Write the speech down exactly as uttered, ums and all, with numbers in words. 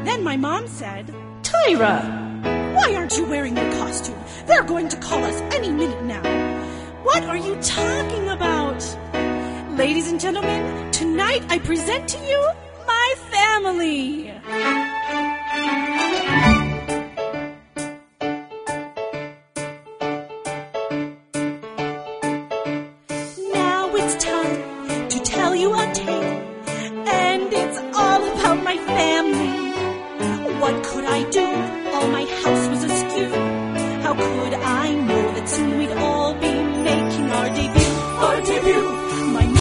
Then my mom said, Tyra, why aren't you wearing your costume? They're going to call us any minute now. What are you talking about? Ladies and gentlemen, tonight I present to you my family.